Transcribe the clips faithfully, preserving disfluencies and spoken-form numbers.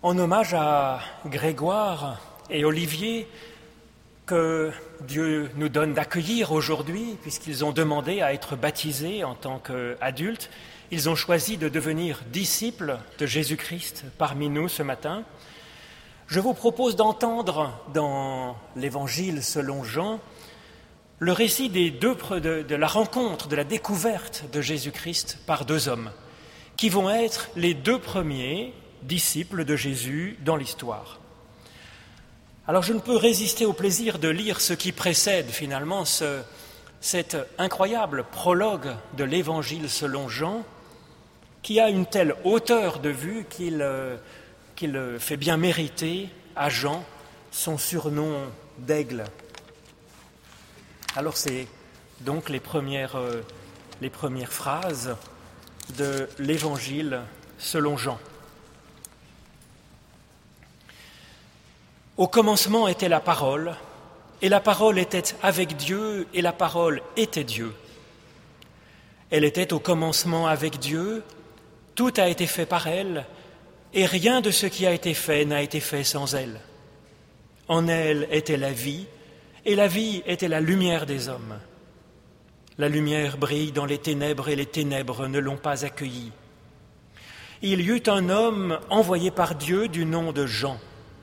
en hommage à Grégoire et Olivier que Dieu nous donne d'accueillir aujourd'hui, puisqu'ils ont demandé à être baptisés en tant qu'adultes. Ils ont choisi de devenir disciples de Jésus-Christ parmi nous ce matin. Je vous propose d'entendre dans l'Évangile selon Jean le récit des deux, de, de la rencontre, de la découverte de Jésus-Christ par deux hommes, qui vont être les deux premiers disciples de Jésus dans l'histoire. Alors je ne peux résister au plaisir de lire ce qui précède finalement ce, cet incroyable prologue de l'Évangile selon Jean, qui a une telle hauteur de vue qu'il, euh, qu'il fait bien mériter à Jean son surnom d'aigle. Alors c'est donc les premières, euh, les premières phrases de l'Évangile selon Jean. Au commencement était la parole, et la parole était avec Dieu, et la parole était Dieu. Elle était au commencement avec Dieu, tout a été fait par elle, et rien de ce qui a été fait n'a été fait sans elle. En elle était la vie, et la vie était la lumière des hommes. La lumière brille dans les ténèbres, et les ténèbres ne l'ont pas accueillie. Il y eut un homme envoyé par Dieu du nom de Jean.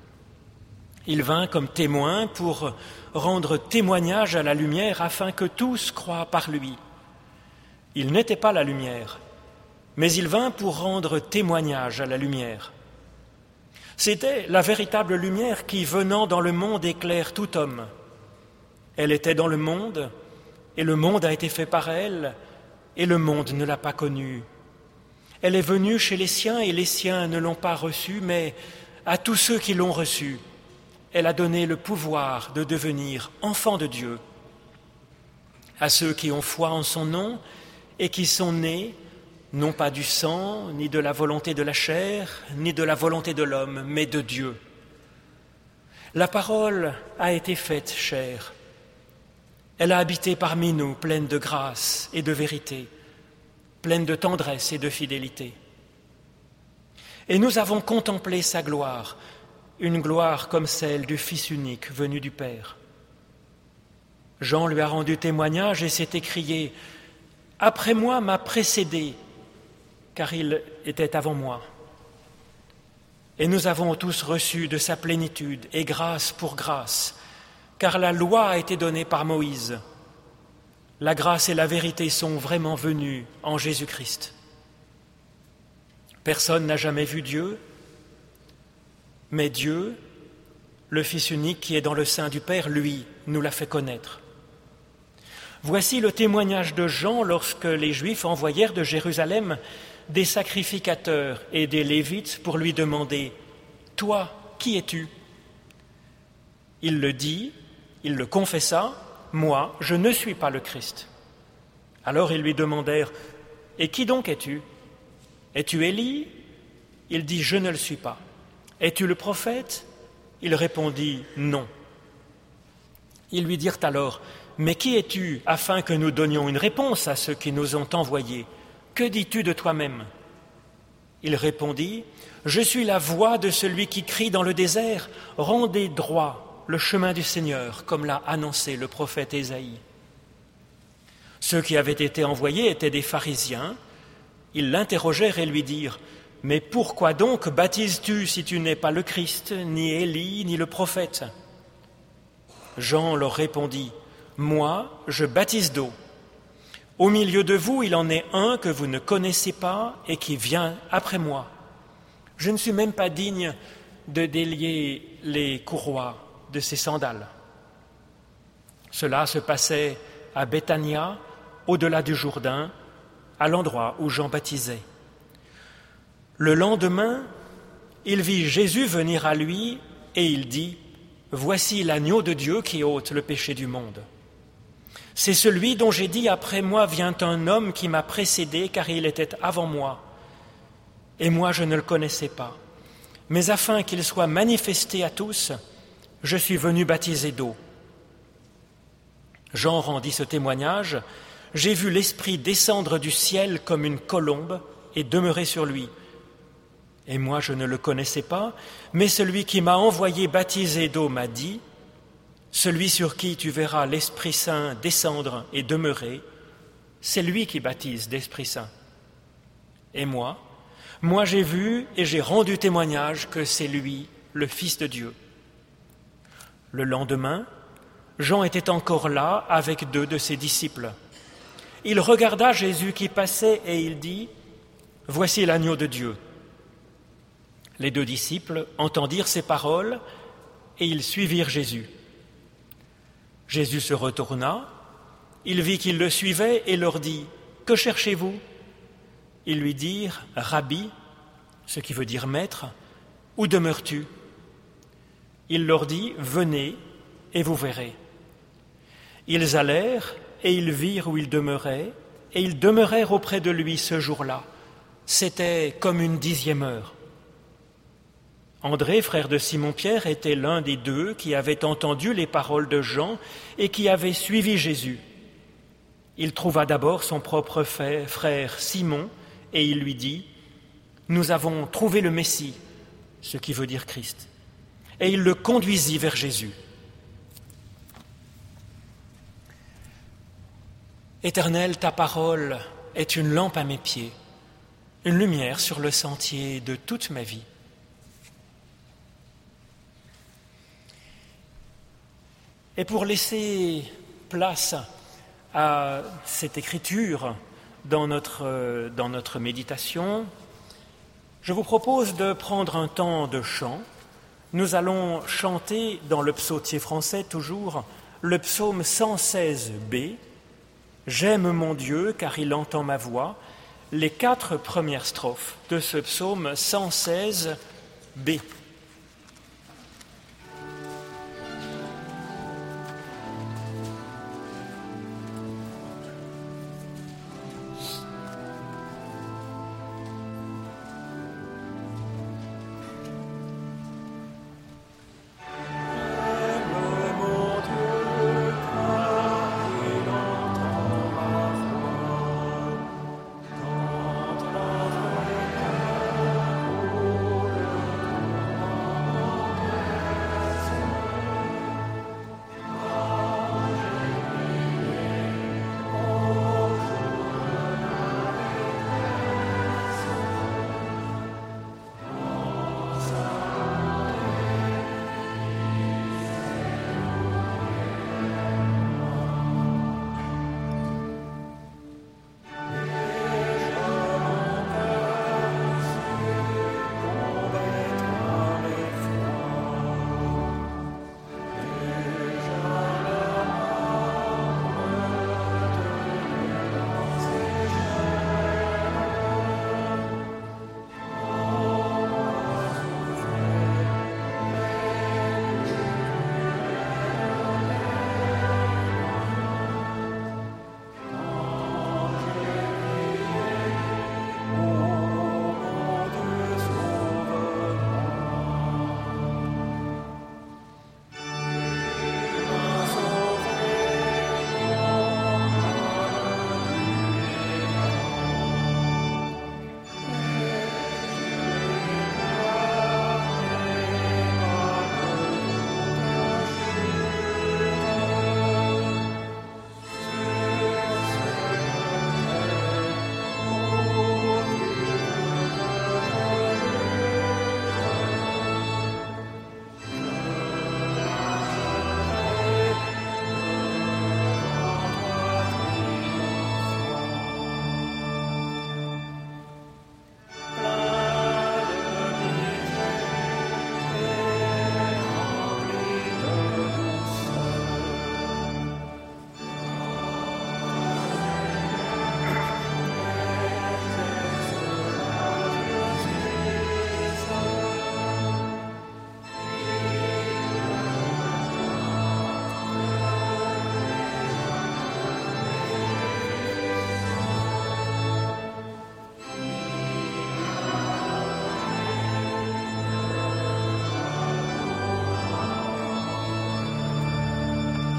Il vint comme témoin pour rendre témoignage à la lumière afin que tous croient par lui. Il n'était pas la lumière, mais il vint pour rendre témoignage à la lumière. C'était la véritable lumière qui, venant dans le monde, éclaire tout homme. Elle était dans le monde, et le monde a été fait par elle, et le monde ne l'a pas connue. Elle est venue chez les siens, et les siens ne l'ont pas reçue, mais à tous ceux qui l'ont reçue, elle a donné le pouvoir de devenir enfants de Dieu, à ceux qui ont foi en son nom et qui sont nés, non pas du sang, ni de la volonté de la chair, ni de la volonté de l'homme, mais de Dieu. La parole a été faite chair. Elle a habité parmi nous, pleine de grâce et de vérité, pleine de tendresse et de fidélité. Et nous avons contemplé sa gloire, une gloire comme celle du Fils unique venu du Père. Jean lui a rendu témoignage et s'est écrié « Après moi m'a précédé, car il était avant moi. » Et nous avons tous reçu de sa plénitude et grâce pour grâce, car la loi a été donnée par Moïse. La grâce et la vérité sont vraiment venues en Jésus-Christ. Personne n'a jamais vu Dieu, mais Dieu, le Fils unique qui est dans le sein du Père, lui, nous l'a fait connaître. Voici le témoignage de Jean lorsque les Juifs envoyèrent de Jérusalem des sacrificateurs et des Lévites pour lui demander « Toi, qui es-tu » Il le dit, il le confessa « Moi, je ne suis pas le Christ ». Alors ils lui demandèrent « Et qui donc es-tu ? Es-tu Élie » Il dit « Je ne le suis pas ». « Es-tu le prophète » Il répondit « Non ». Ils lui dirent alors « Mais qui es-tu afin que nous donnions une réponse à ceux qui nous ont envoyés ? Que dis-tu de toi-même » Il répondit « Je suis la voix de celui qui crie dans le désert, rendez droit le chemin du Seigneur, comme l'a annoncé le prophète Ésaïe. » Ceux qui avaient été envoyés étaient des pharisiens. Ils l'interrogèrent et lui dirent « Mais pourquoi donc baptises-tu si tu n'es pas le Christ, ni Élie, ni le prophète ?» Jean leur répondit « Moi, je baptise d'eau. Au milieu de vous, il en est un que vous ne connaissez pas et qui vient après moi. Je ne suis même pas digne de délier les courroies de ses sandales. » Cela se passait à Béthania, au-delà du Jourdain, à l'endroit où Jean baptisait. Le lendemain, il vit Jésus venir à lui et il dit « Voici l'agneau de Dieu qui ôte le péché du monde. C'est celui dont j'ai dit « Après moi vient un homme qui m'a précédé car il était avant moi. Et moi je ne le connaissais pas. Mais afin qu'il soit manifesté à tous, je suis venu baptiser d'eau. » Jean rendit ce témoignage « J'ai vu l'Esprit descendre du ciel comme une colombe et demeurer sur lui. Et moi, je ne le connaissais pas, mais celui qui m'a envoyé baptiser d'eau m'a dit, celui sur qui tu verras l'Esprit Saint descendre et demeurer, c'est lui qui baptise d'Esprit Saint. Et moi, moi j'ai vu et j'ai rendu témoignage que c'est lui, le Fils de Dieu. Le lendemain, Jean était encore là avec deux de ses disciples. Il regarda Jésus qui passait et il dit, « Voici l'agneau de Dieu ». Les deux disciples entendirent ces paroles et ils suivirent Jésus. Jésus se retourna, il vit qu'ils le suivaient et leur dit, « Que cherchez-vous » Ils lui dirent, « Rabbi », ce qui veut dire maître, « où demeures-tu » Il leur dit, « Venez et vous verrez ». Ils allèrent et ils virent où il demeurait, et ils demeurèrent auprès de lui ce jour-là. C'était comme une dixième heure. André, frère de Simon-Pierre, était l'un des deux qui avaient entendu les paroles de Jean et qui avait suivi Jésus. Il trouva d'abord son propre frère Simon et il lui dit, « Nous avons trouvé le Messie », ce qui veut dire Christ. Et il le conduisit vers Jésus. Éternel, ta parole est une lampe à mes pieds, une lumière sur le sentier de toute ma vie. Et pour laisser place à cette écriture dans notre, dans notre méditation, je vous propose de prendre un temps de chant. Nous allons chanter dans le psautier français toujours le psaume cent seize B, « J'aime mon Dieu car il entend ma voix », les quatre premières strophes de ce psaume cent seize B.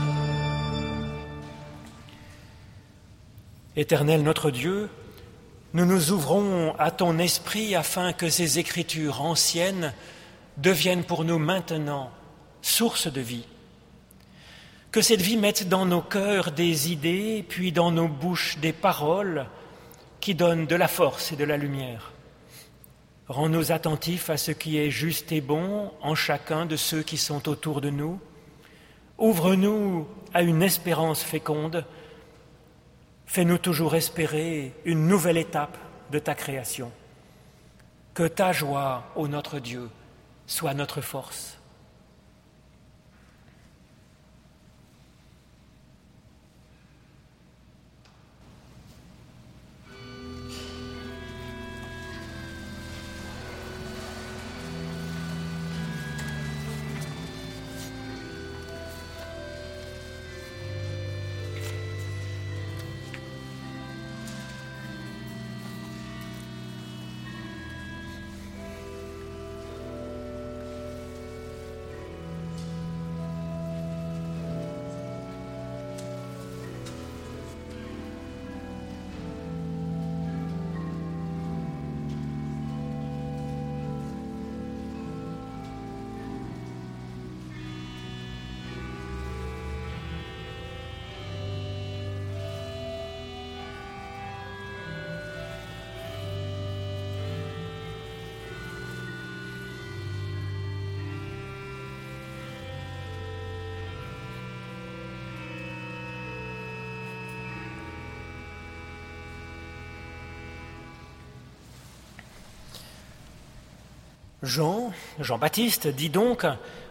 Éternel notre Dieu, nous nous ouvrons à ton esprit afin que ces écritures anciennes deviennent pour nous maintenant source de vie. Que cette vie mette dans nos cœurs des idées, puis dans nos bouches des paroles qui donnent de la force et de la lumière. Rends-nous attentifs à ce qui est juste et bon en chacun de ceux qui sont autour de nous. Ouvre-nous à une espérance féconde. Fais-nous toujours espérer une nouvelle étape de ta création. Que ta joie, ô notre Dieu, soit notre force. Jean, Jean-Baptiste, dit donc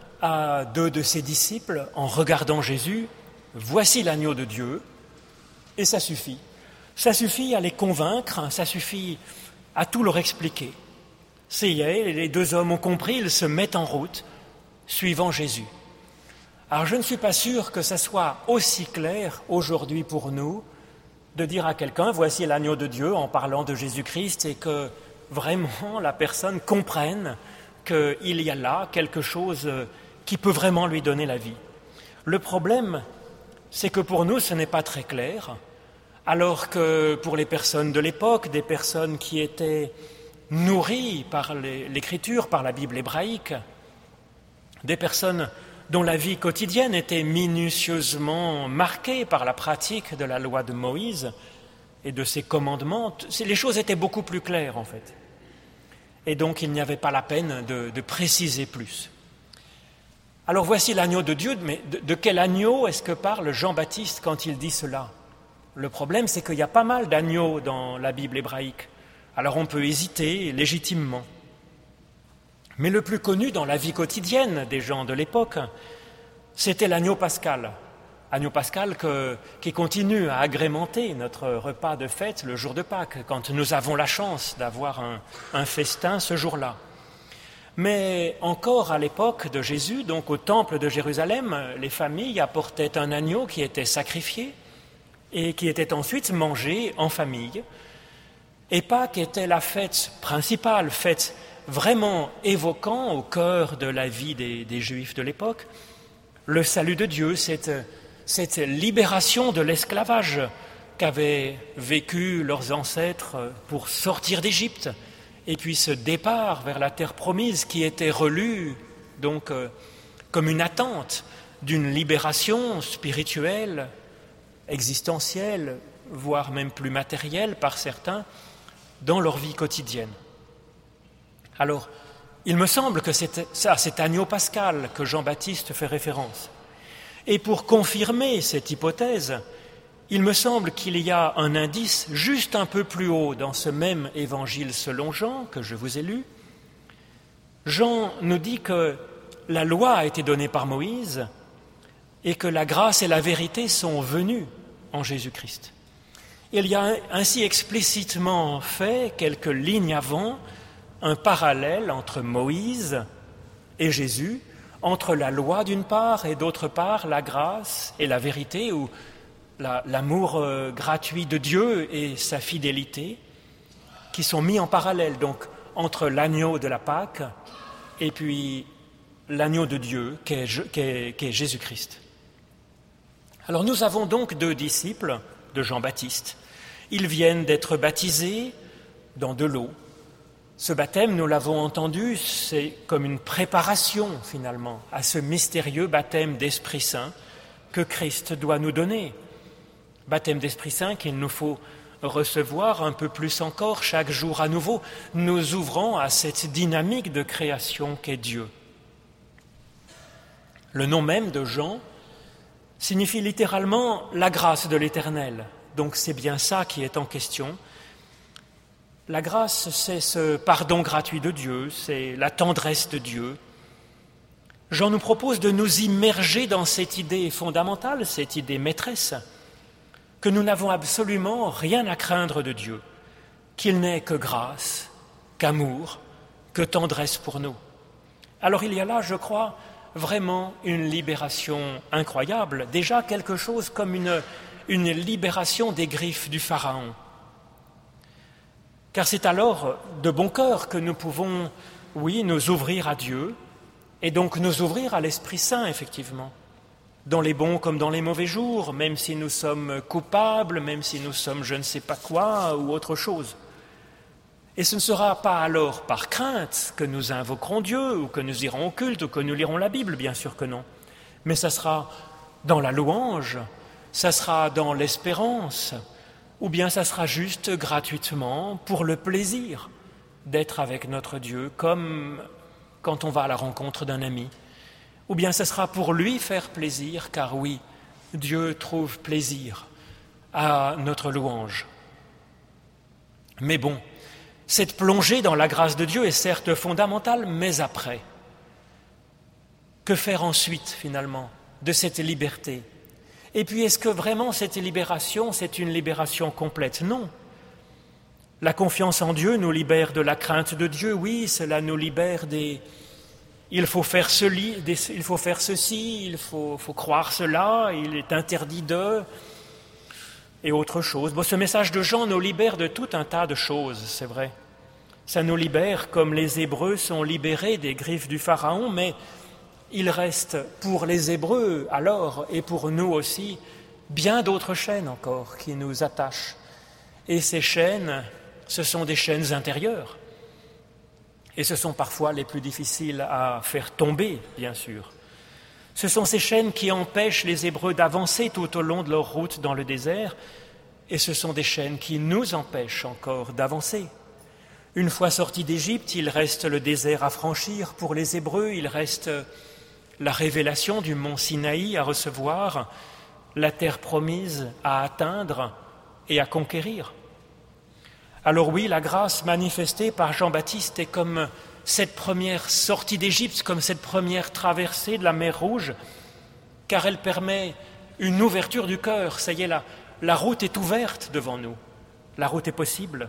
à deux de ses disciples, en regardant Jésus, « Voici l'agneau de Dieu », et ça suffit. Ça suffit à les convaincre, ça suffit à tout leur expliquer. Ça y est, les deux hommes ont compris, ils se mettent en route, suivant Jésus. Alors je ne suis pas sûr que ça soit aussi clair aujourd'hui pour nous de dire à quelqu'un « Voici l'agneau de Dieu » en parlant de Jésus-Christ et que vraiment la personne comprenne qu'il y a là quelque chose qui peut vraiment lui donner la vie. Le problème, c'est que pour nous, ce n'est pas très clair, alors que pour les personnes de l'époque, des personnes qui étaient nourries par l'Écriture, par la Bible hébraïque, des personnes dont la vie quotidienne était minutieusement marquée par la pratique de la loi de Moïse et de ses commandements, les choses étaient beaucoup plus claires en fait. Et donc il n'y avait pas la peine de, de préciser plus. Alors voici l'agneau de Dieu, mais de, de quel agneau est-ce que parle Jean-Baptiste quand il dit cela ? Le problème, c'est qu'il y a pas mal d'agneaux dans la Bible hébraïque. Alors on peut hésiter légitimement. Mais le plus connu dans la vie quotidienne des gens de l'époque, c'était l'agneau pascal. Agneau pascal que, qui continue à agrémenter notre repas de fête le jour de Pâques, quand nous avons la chance d'avoir un, un festin ce jour-là. Mais encore à l'époque de Jésus, donc au temple de Jérusalem, les familles apportaient un agneau qui était sacrifié et qui était ensuite mangé en famille. Et Pâques était la fête principale, fête vraiment évoquant au cœur de la vie des, des Juifs de l'époque le salut de Dieu, cette cette libération de l'esclavage qu'avaient vécu leurs ancêtres pour sortir d'Égypte, et puis ce départ vers la terre promise qui était relu donc euh, comme une attente d'une libération spirituelle, existentielle, voire même plus matérielle par certains, dans leur vie quotidienne. Alors, il me semble que c'est ça, cet agneau pascal que Jean-Baptiste fait référence. Et pour confirmer cette hypothèse, il me semble qu'il y a un indice juste un peu plus haut dans ce même évangile selon Jean que je vous ai lu. Jean nous dit que la loi a été donnée par Moïse et que la grâce et la vérité sont venues en Jésus-Christ. Il y a ainsi explicitement fait, quelques lignes avant, un parallèle entre Moïse et Jésus, entre la loi d'une part et d'autre part la grâce et la vérité, ou la, l'amour euh, gratuit de Dieu et sa fidélité, qui sont mis en parallèle, donc entre l'agneau de la Pâque et puis l'agneau de Dieu qu'est, qu'est, qu'est Jésus-Christ. Alors nous avons donc deux disciples de Jean-Baptiste. Ils viennent d'être baptisés dans de l'eau. Ce baptême, nous l'avons entendu, c'est comme une préparation finalement à ce mystérieux baptême d'Esprit Saint que Christ doit nous donner. Baptême d'Esprit Saint qu'il nous faut recevoir un peu plus encore chaque jour à nouveau, nous ouvrant à cette dynamique de création qu'est Dieu. Le nom même de Jean signifie littéralement la grâce de l'Éternel. Donc c'est bien ça qui est en question. La grâce, c'est ce pardon gratuit de Dieu, c'est la tendresse de Dieu. Jean nous propose de nous immerger dans cette idée fondamentale, cette idée maîtresse, que nous n'avons absolument rien à craindre de Dieu, qu'il n'est que grâce, qu'amour, que tendresse pour nous. Alors il y a là, je crois, vraiment une libération incroyable, déjà quelque chose comme une, une libération des griffes du Pharaon. Car c'est alors de bon cœur que nous pouvons, oui, nous ouvrir à Dieu, et donc nous ouvrir à l'Esprit Saint, effectivement, dans les bons comme dans les mauvais jours, même si nous sommes coupables, même si nous sommes je ne sais pas quoi ou autre chose. Et ce ne sera pas alors par crainte que nous invoquerons Dieu, ou que nous irons au culte, ou que nous lirons la Bible, bien sûr que non. Mais ça sera dans la louange, ça sera dans l'espérance, ou bien ça sera juste gratuitement pour le plaisir d'être avec notre Dieu, comme quand on va à la rencontre d'un ami. Ou bien ça sera pour lui faire plaisir, car oui, Dieu trouve plaisir à notre louange. Mais bon, cette plongée dans la grâce de Dieu est certes fondamentale, mais après, que faire ensuite finalement de cette liberté ? Et puis est-ce que vraiment cette libération, c'est une libération complète ? Non. La confiance en Dieu nous libère de la crainte de Dieu, oui, cela nous libère des... Il faut faire, ce li... des... il faut faire ceci, il faut... faut croire cela, il est interdit de... et autre chose. Bon, ce message de Jean nous libère de tout un tas de choses, c'est vrai. Ça nous libère comme les Hébreux sont libérés des griffes du Pharaon, mais il reste pour les Hébreux alors, et pour nous aussi, bien d'autres chaînes encore qui nous attachent. Et ces chaînes, ce sont des chaînes intérieures. Et ce sont parfois les plus difficiles à faire tomber, bien sûr. Ce sont ces chaînes qui empêchent les Hébreux d'avancer tout au long de leur route dans le désert, et ce sont des chaînes qui nous empêchent encore d'avancer. Une fois sortis d'Égypte, il reste le désert à franchir. Pour les Hébreux, il reste la révélation du mont Sinaï à recevoir, la terre promise à atteindre et à conquérir. Alors oui, la grâce manifestée par Jean-Baptiste est comme cette première sortie d'Égypte, comme cette première traversée de la mer Rouge, car elle permet une ouverture du cœur. Ça y est, la, la route est ouverte devant nous, la route est possible.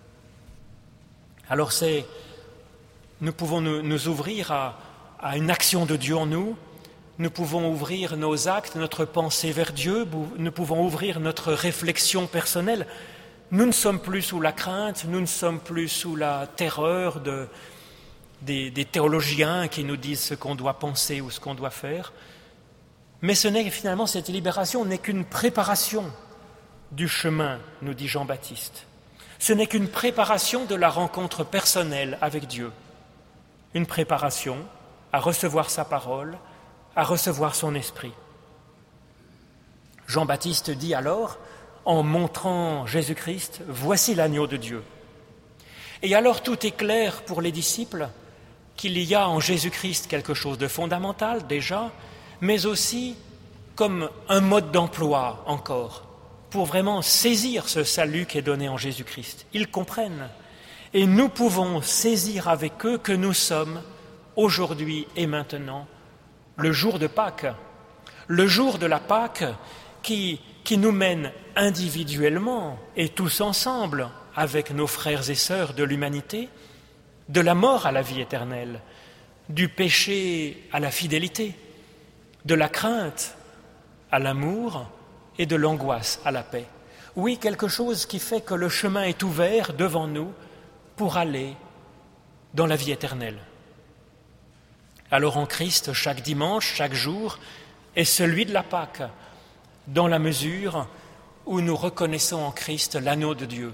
Alors c'est, nous pouvons nous, nous ouvrir à, à une action de Dieu en nous, nous pouvons ouvrir nos actes, notre pensée vers Dieu, nous pouvons ouvrir notre réflexion personnelle. Nous ne sommes plus sous la crainte, nous ne sommes plus sous la terreur de, des, des théologiens qui nous disent ce qu'on doit penser ou ce qu'on doit faire. Mais ce n'est finalement, cette libération n'est qu'une préparation du chemin, nous dit Jean-Baptiste. Ce n'est qu'une préparation de la rencontre personnelle avec Dieu. Une préparation à recevoir sa parole, à recevoir son esprit. Jean-Baptiste dit alors, en montrant Jésus-Christ, « Voici l'agneau de Dieu ». Et alors tout est clair pour les disciples qu'il y a en Jésus-Christ quelque chose de fondamental déjà, mais aussi comme un mode d'emploi encore, pour vraiment saisir ce salut qui est donné en Jésus-Christ. Ils comprennent. Et nous pouvons saisir avec eux que nous sommes, aujourd'hui et maintenant, le jour de Pâques, le jour de la Pâques qui, qui nous mène individuellement et tous ensemble, avec nos frères et sœurs de l'humanité, de la mort à la vie éternelle, du péché à la fidélité, de la crainte à l'amour et de l'angoisse à la paix. Oui, quelque chose qui fait que le chemin est ouvert devant nous pour aller dans la vie éternelle. Alors en Christ, chaque dimanche, chaque jour, est celui de la Pâque, dans la mesure où nous reconnaissons en Christ l'agneau de Dieu.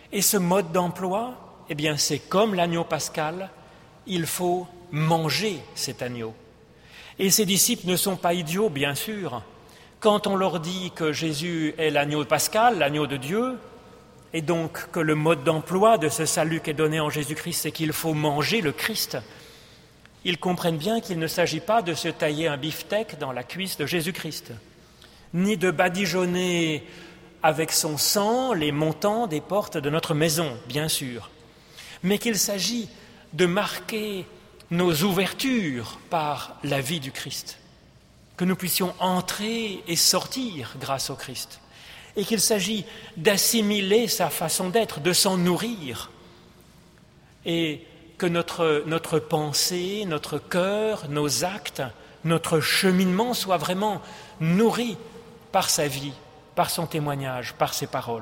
Et ce mode d'emploi, eh bien, c'est comme l'agneau pascal, il faut manger cet agneau. Et ces disciples ne sont pas idiots, bien sûr. Quand on leur dit que Jésus est l'agneau pascal, l'agneau de Dieu, et donc que le mode d'emploi de ce salut qui est donné en Jésus-Christ, c'est qu'il faut manger le Christ, ils comprennent bien qu'il ne s'agit pas de se tailler un beefsteak dans la cuisse de Jésus-Christ, ni de badigeonner avec son sang les montants des portes de notre maison, bien sûr, mais qu'il s'agit de marquer nos ouvertures par la vie du Christ, que nous puissions entrer et sortir grâce au Christ, et qu'il s'agit d'assimiler sa façon d'être, de s'en nourrir, et que notre, notre pensée, notre cœur, nos actes, notre cheminement soient vraiment nourris par sa vie, par son témoignage, par ses paroles.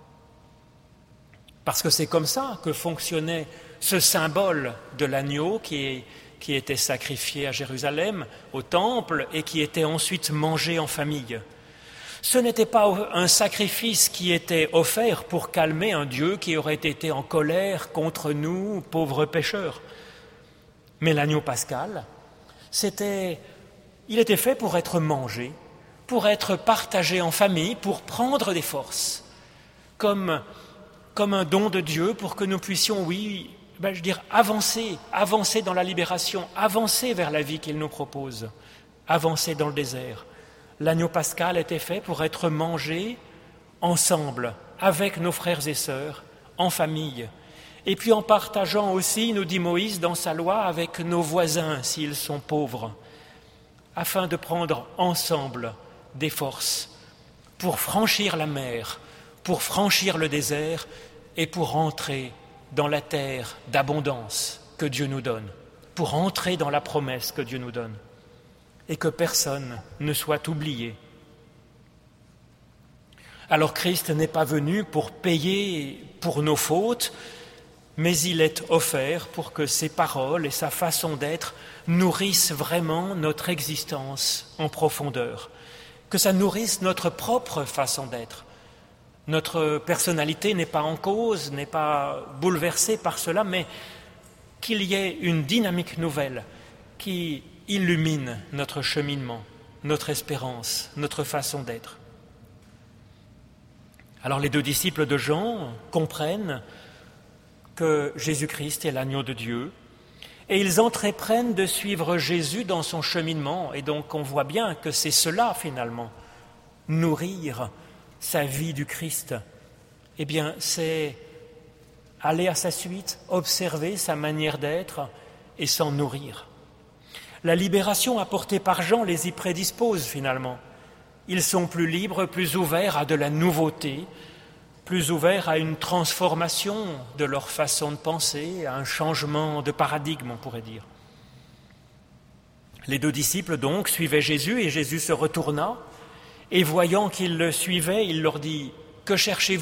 Parce que c'est comme ça que fonctionnait ce symbole de l'agneau qui, est, qui était sacrifié à Jérusalem, au temple, et qui était ensuite mangé en famille. Ce n'était pas un sacrifice qui était offert pour calmer un Dieu qui aurait été en colère contre nous, pauvres pécheurs. Mais l'agneau pascal, c'était, il était fait pour être mangé, pour être partagé en famille, pour prendre des forces, comme, comme un don de Dieu pour que nous puissions, oui, ben, je veux dire, avancer, avancer dans la libération, avancer vers la vie qu'il nous propose, avancer dans le désert. L'agneau pascal était fait pour être mangé ensemble, avec nos frères et sœurs, en famille. Et puis en partageant aussi, nous dit Moïse dans sa loi, avec nos voisins, s'ils sont pauvres, afin de prendre ensemble des forces pour franchir la mer, pour franchir le désert et pour entrer dans la terre d'abondance que Dieu nous donne, pour entrer dans la promesse que Dieu nous donne. Et que personne ne soit oublié. Alors Christ n'est pas venu pour payer pour nos fautes, mais il est offert pour que ses paroles et sa façon d'être nourrissent vraiment notre existence en profondeur, que ça nourrisse notre propre façon d'être. Notre personnalité n'est pas en cause, n'est pas bouleversée par cela, mais qu'il y ait une dynamique nouvelle qui illumine notre cheminement, notre espérance, notre façon d'être. Alors les deux disciples de Jean comprennent que Jésus-Christ est l'agneau de Dieu et ils entreprennent de suivre Jésus dans son cheminement. Et donc on voit bien que c'est cela finalement, nourrir sa vie du Christ. Eh bien c'est aller à sa suite, observer sa manière d'être et s'en nourrir. La libération apportée par Jean les y prédispose finalement. Ils sont plus libres, plus ouverts à de la nouveauté, plus ouverts à une transformation de leur façon de penser, à un changement de paradigme, on pourrait dire. Les deux disciples donc suivaient Jésus et Jésus se retourna et voyant qu'ils le suivaient, il leur dit « Que cherchez-vous »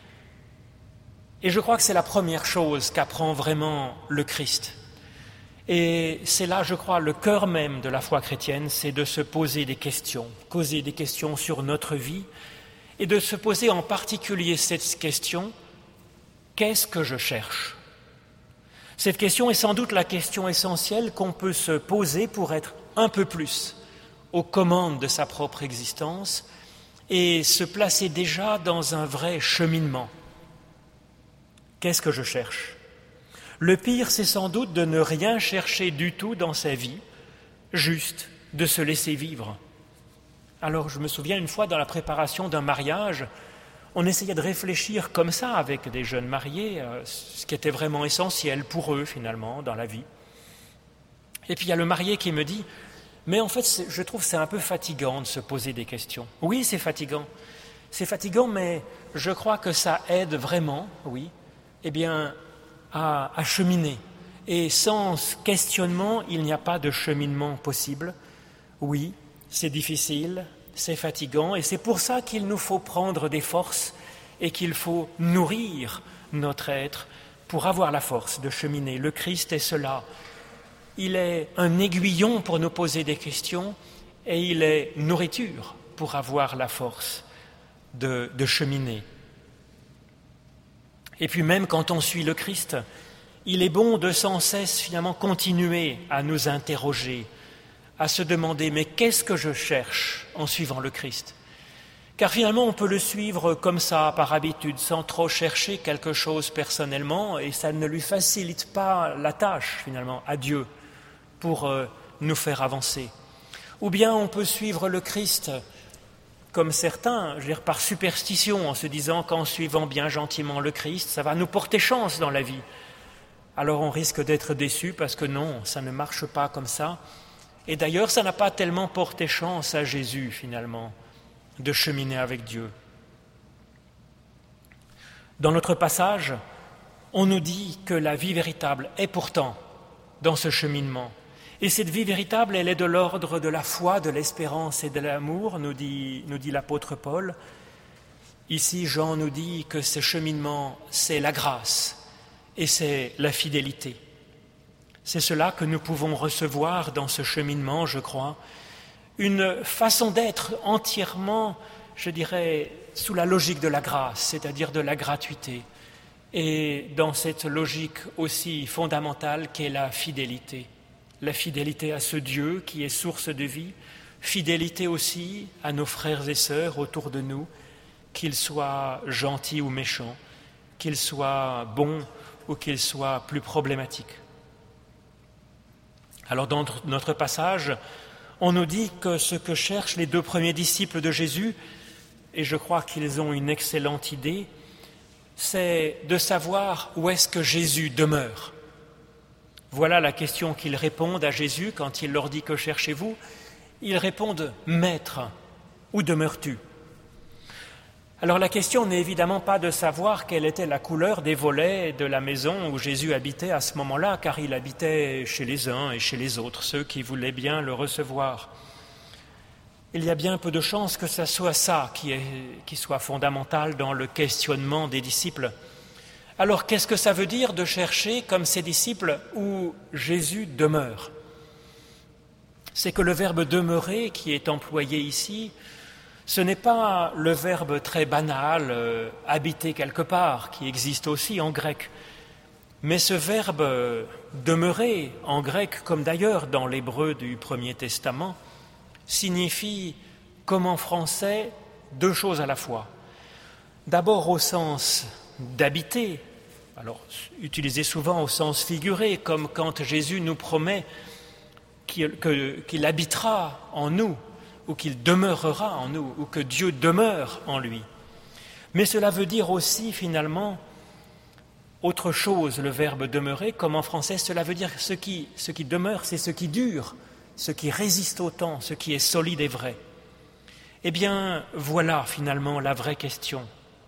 Et je crois que c'est la première chose qu'apprend vraiment le Christ. Et c'est là, je crois, le cœur même de la foi chrétienne, c'est de se poser des questions, poser des questions sur notre vie, et de se poser en particulier cette question, qu'est-ce que je cherche ? Cette question est sans doute la question essentielle qu'on peut se poser pour être un peu plus aux commandes de sa propre existence et se placer déjà dans un vrai cheminement. Qu'est-ce que je cherche ? Le pire, c'est sans doute de ne rien chercher du tout dans sa vie, juste de se laisser vivre. Alors, je me souviens une fois dans la préparation d'un mariage, on essayait de réfléchir comme ça avec des jeunes mariés, euh, ce qui était vraiment essentiel pour eux finalement dans la vie. Et puis il y a le marié qui me dit « Mais en fait, je trouve que c'est un peu fatigant de se poser des questions. » Oui, c'est fatigant. C'est fatigant, mais je crois que ça aide vraiment, oui, eh bien, À, à cheminer. Et sans questionnement, il n'y a pas de cheminement possible. Oui, c'est difficile, c'est fatigant, et c'est pour ça qu'il nous faut prendre des forces et qu'il faut nourrir notre être pour avoir la force de cheminer. Le Christ est cela. Il est un aiguillon pour nous poser des questions et il est nourriture pour avoir la force de, de cheminer. Et puis même quand on suit le Christ, il est bon de sans cesse finalement continuer à nous interroger, à se demander « mais qu'est-ce que je cherche en suivant le Christ ?» Car finalement on peut le suivre comme ça, par habitude, sans trop chercher quelque chose personnellement, et ça ne lui facilite pas la tâche finalement à Dieu pour euh, nous faire avancer. Ou bien on peut suivre le Christ comme certains, je veux dire, par superstition, en se disant qu'en suivant bien gentiment le Christ, ça va nous porter chance dans la vie. Alors on risque d'être déçu parce que non, ça ne marche pas comme ça. Et d'ailleurs, ça n'a pas tellement porté chance à Jésus, finalement, de cheminer avec Dieu. Dans notre passage, on nous dit que la vie véritable est pourtant dans ce cheminement. Et cette vie véritable, elle est de l'ordre de la foi, de l'espérance et de l'amour, nous dit, nous dit l'apôtre Paul. Ici, Jean nous dit que ce cheminement, c'est la grâce et c'est la fidélité. C'est cela que nous pouvons recevoir dans ce cheminement, je crois, une façon d'être entièrement, je dirais, sous la logique de la grâce, c'est-à-dire de la gratuité, et dans cette logique aussi fondamentale qu'est la fidélité. La fidélité à ce Dieu qui est source de vie, fidélité aussi à nos frères et sœurs autour de nous, qu'ils soient gentils ou méchants, qu'ils soient bons ou qu'ils soient plus problématiques. Alors dans notre passage, on nous dit que ce que cherchent les deux premiers disciples de Jésus, et je crois qu'ils ont une excellente idée, c'est de savoir où est-ce que Jésus demeure. Voilà la question qu'ils répondent à Jésus quand il leur dit « Que cherchez-vous » Ils répondent « Maître, où demeures-tu » Alors la question n'est évidemment pas de savoir quelle était la couleur des volets de la maison où Jésus habitait à ce moment-là, car il habitait chez les uns et chez les autres, ceux qui voulaient bien le recevoir. Il y a bien peu de chances que ce soit ça qui, est, qui soit fondamental dans le questionnement des disciples. Alors qu'est-ce que ça veut dire de chercher, comme ces disciples, où Jésus demeure ? C'est que le verbe « demeurer » qui est employé ici, ce n'est pas le verbe très banal euh, « habiter quelque part » qui existe aussi en grec, mais ce verbe euh, « demeurer » en grec, comme d'ailleurs dans l'hébreu du Premier Testament, signifie, comme en français, deux choses à la fois. D'abord au sens d'habiter, alors utilisé souvent au sens figuré, comme quand Jésus nous promet qu'il, que, qu'il habitera en nous, ou qu'il demeurera en nous, ou que Dieu demeure en lui. Mais cela veut dire aussi, finalement, autre chose, le verbe demeurer, comme en français, cela veut dire ce qui, ce qui demeure, c'est ce qui dure, ce qui résiste au temps, ce qui est solide et vrai. Eh bien, voilà finalement la vraie question.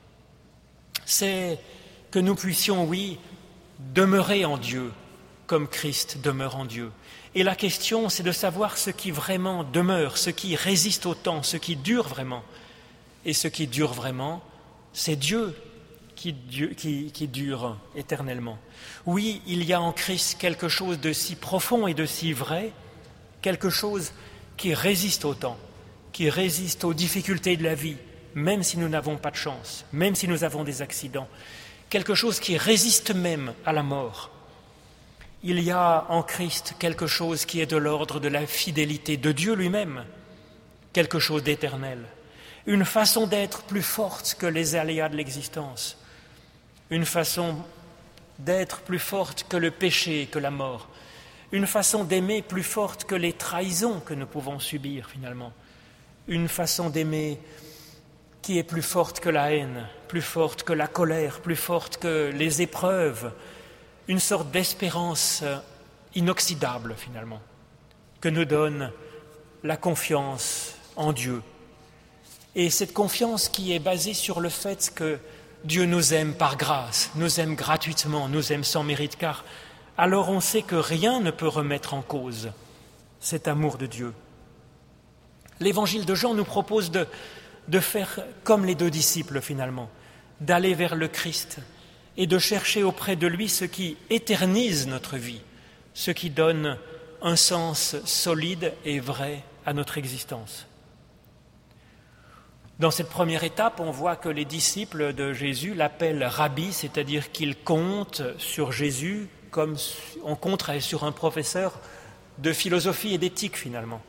C'est que nous puissions, oui, demeurer en Dieu, comme Christ demeure en Dieu. Et la question, c'est de savoir ce qui vraiment demeure, ce qui résiste au temps, ce qui dure vraiment. Et ce qui dure vraiment, c'est Dieu qui, qui, qui dure éternellement. Oui, il y a en Christ quelque chose de si profond et de si vrai, quelque chose qui résiste au temps, qui résiste aux difficultés de la vie, même si nous n'avons pas de chance, même si nous avons des accidents, quelque chose qui résiste même à la mort. Il y a en Christ quelque chose qui est de l'ordre de la fidélité de Dieu lui-même, quelque chose d'éternel, une façon d'être plus forte que les aléas de l'existence, une façon d'être plus forte que le péché et que la mort, une façon d'aimer plus forte que les trahisons que nous pouvons subir finalement, une façon d'aimer qui est plus forte que la haine, plus forte que la colère, plus forte que les épreuves, une sorte d'espérance inoxydable finalement, que nous donne la confiance en Dieu. Et cette confiance qui est basée sur le fait que Dieu nous aime par grâce, nous aime gratuitement, nous aime sans mérite, car alors on sait que rien ne peut remettre en cause cet amour de Dieu. L'évangile de Jean nous propose de, de faire comme les deux disciples finalement, d'aller vers le Christ et de chercher auprès de lui ce qui éternise notre vie, ce qui donne un sens solide et vrai à notre existence. Dans cette première étape, on voit que les disciples de Jésus l'appellent rabbi, c'est-à-dire qu'ils comptent sur Jésus comme on compterait sur un professeur de philosophie et d'éthique finalement,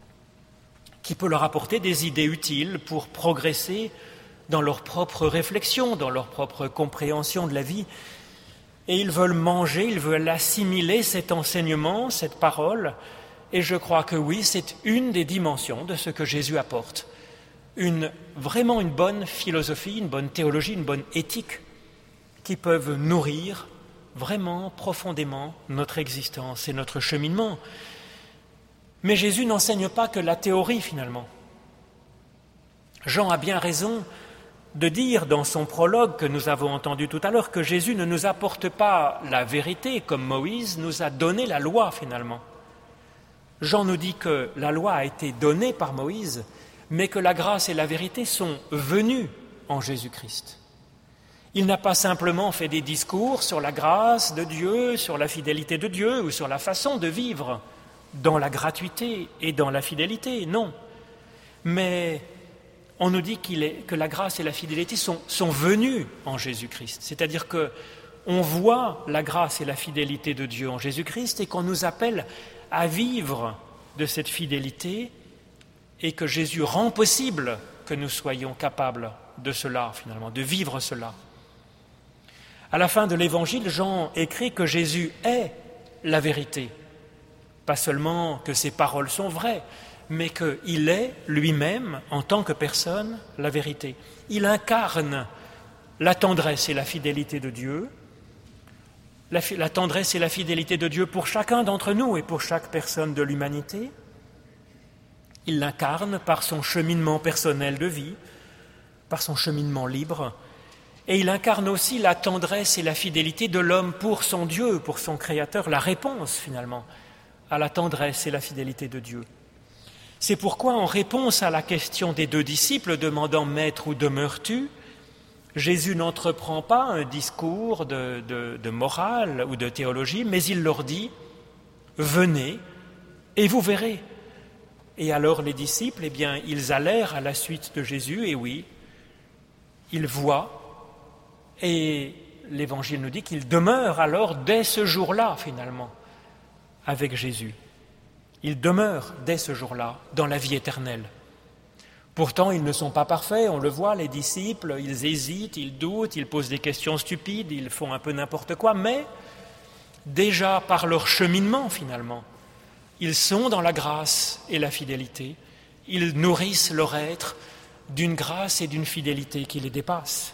qui peut leur apporter des idées utiles pour progresser dans leur propre réflexion, dans leur propre compréhension de la vie. Et ils veulent manger, ils veulent assimiler cet enseignement, cette parole. Et je crois que oui, c'est une des dimensions de ce que Jésus apporte. Une, vraiment une bonne philosophie, une bonne théologie, une bonne éthique qui peuvent nourrir vraiment profondément notre existence et notre cheminement. Mais Jésus n'enseigne pas que la théorie finalement. Jean a bien raison de dire dans son prologue que nous avons entendu tout à l'heure que Jésus ne nous apporte pas la vérité comme Moïse nous a donné la loi finalement. Jean nous dit que la loi a été donnée par Moïse, mais que la grâce et la vérité sont venues en Jésus-Christ. Il n'a pas simplement fait des discours sur la grâce de Dieu, sur la fidélité de Dieu ou sur la façon de vivre dans la gratuité et dans la fidélité, non. Mais on nous dit qu'il est, que la grâce et la fidélité sont, sont venues en Jésus-Christ. C'est-à-dire qu'on voit la grâce et la fidélité de Dieu en Jésus-Christ et qu'on nous appelle à vivre de cette fidélité et que Jésus rend possible que nous soyons capables de cela, finalement, de vivre cela. À la fin de l'Évangile, Jean écrit que Jésus est la vérité. Pas seulement que ses paroles sont vraies, mais qu'il est lui-même, en tant que personne, la vérité. Il incarne la tendresse et la fidélité de Dieu, la, la tendresse et la fidélité de Dieu pour chacun d'entre nous et pour chaque personne de l'humanité. Il l'incarne par son cheminement personnel de vie, par son cheminement libre, et il incarne aussi la tendresse et la fidélité de l'homme pour son Dieu, pour son Créateur, la réponse finalement à la tendresse et la fidélité de Dieu. C'est pourquoi, en réponse à la question des deux disciples demandant « Maître, où demeures-tu ?», Jésus n'entreprend pas un discours de, de, de morale ou de théologie, mais il leur dit « Venez et vous verrez ». Et alors les disciples, eh bien, ils allèrent à la suite de Jésus, et oui, ils voient, et l'Évangile nous dit qu'ils demeurent alors dès ce jour-là, finalement, avec Jésus. Ils demeurent dès ce jour-là dans la vie éternelle. Pourtant, ils ne sont pas parfaits, on le voit, les disciples, ils hésitent, ils doutent, ils posent des questions stupides, ils font un peu n'importe quoi, mais déjà par leur cheminement, finalement, ils sont dans la grâce et la fidélité, ils nourrissent leur être d'une grâce et d'une fidélité qui les dépasse.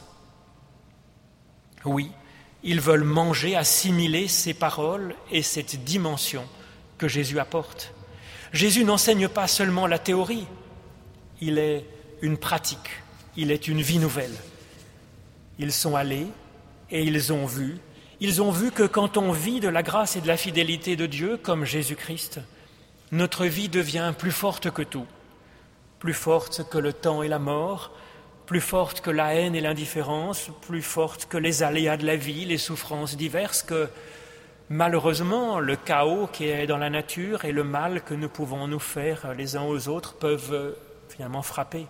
Oui, ils veulent manger, assimiler ces paroles et cette dimension que Jésus apporte. Jésus n'enseigne pas seulement la théorie, il est une pratique, il est une vie nouvelle. Ils sont allés et ils ont vu, ils ont vu que quand on vit de la grâce et de la fidélité de Dieu comme Jésus-Christ, notre vie devient plus forte que tout, plus forte que le temps et la mort, plus forte que la haine et l'indifférence, plus forte que les aléas de la vie, les souffrances diverses, que malheureusement le chaos qui est dans la nature et le mal que nous pouvons nous faire les uns aux autres peuvent finalement frapper.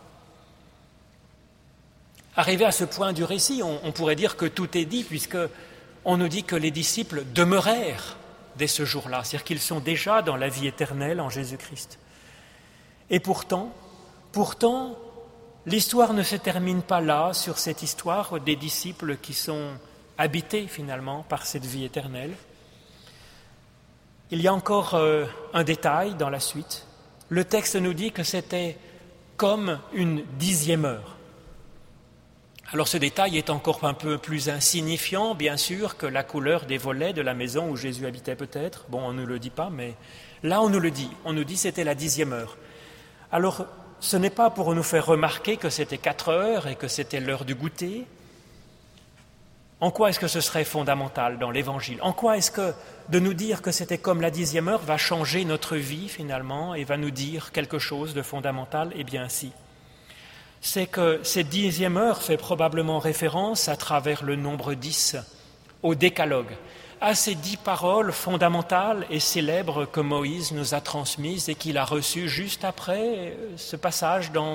Arrivé à ce point du récit, on, on pourrait dire que tout est dit, puisque on nous dit que les disciples demeurèrent dès ce jour-là, c'est-à-dire qu'ils sont déjà dans la vie éternelle en Jésus-Christ. Et pourtant, pourtant, l'histoire ne se termine pas là, sur cette histoire des disciples qui sont habités finalement par cette vie éternelle. Il y a encore euh, un détail dans la suite. Le texte nous dit que c'était comme une dixième heure. Alors ce détail est encore un peu plus insignifiant, bien sûr, que la couleur des volets de la maison où Jésus habitait peut-être. Bon, on ne le dit pas, mais là on nous le dit. On nous dit que c'était la dixième heure. Alors, ce n'est pas pour nous faire remarquer que c'était quatre heures et que c'était l'heure du goûter. En quoi est-ce que ce serait fondamental dans l'Évangile ? En quoi est-ce que de nous dire que c'était comme la dixième heure va changer notre vie finalement et va nous dire quelque chose de fondamental ? Eh bien si. C'est que cette dixième heure fait probablement référence à travers le nombre dix au décalogue, à ces dix paroles fondamentales et célèbres que Moïse nous a transmises et qu'il a reçues juste après ce passage dans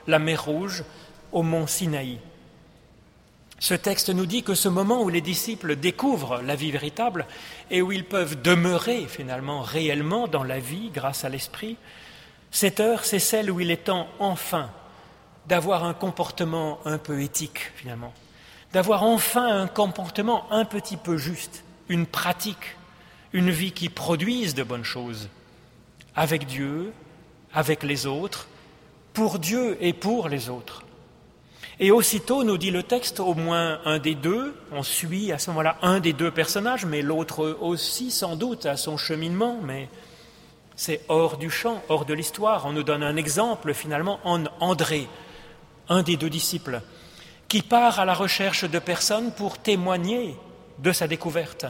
la mer Rouge, au mont Sinaï. Ce texte nous dit que ce moment où les disciples découvrent la vie véritable et où ils peuvent demeurer finalement réellement dans la vie grâce à l'Esprit, cette heure, c'est celle où il est temps enfin d'avoir un comportement un peu éthique finalement, d'avoir enfin un comportement un petit peu juste, une pratique, une vie qui produise de bonnes choses, avec Dieu, avec les autres, pour Dieu et pour les autres. Et aussitôt, nous dit le texte, au moins un des deux, on suit à ce moment-là un des deux personnages, mais l'autre aussi sans doute à son cheminement, mais c'est hors du champ, hors de l'histoire. On nous donne un exemple finalement en André, un des deux disciples, qui part à la recherche de personnes pour témoigner de sa découverte,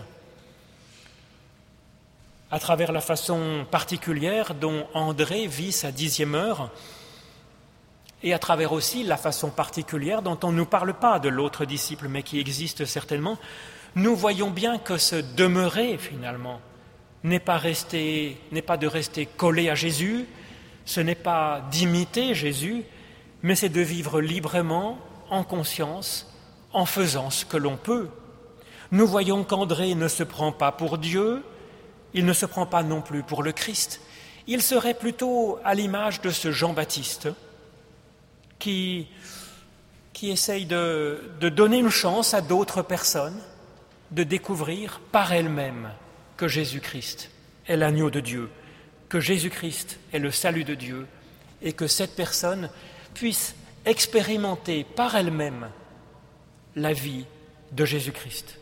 à travers la façon particulière dont André vit sa dixième heure, et à travers aussi la façon particulière dont on ne nous parle pas de l'autre disciple, mais qui existe certainement, nous voyons bien que se demeurer finalement n'est pas, rester, n'est pas de rester collé à Jésus, ce n'est pas d'imiter Jésus, mais c'est de vivre librement, en conscience, en faisant ce que l'on peut. Nous voyons qu'André ne se prend pas pour Dieu, il ne se prend pas non plus pour le Christ, il serait plutôt à l'image de ce Jean-Baptiste, Qui, qui essaye de, de donner une chance à d'autres personnes de découvrir par elles-mêmes que Jésus-Christ est l'agneau de Dieu, que Jésus-Christ est le salut de Dieu et que cette personne puisse expérimenter par elle-même la vie de Jésus-Christ.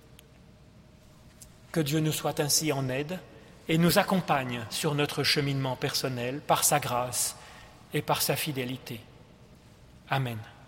Que Dieu nous soit ainsi en aide et nous accompagne sur notre cheminement personnel par sa grâce et par sa fidélité. Amen.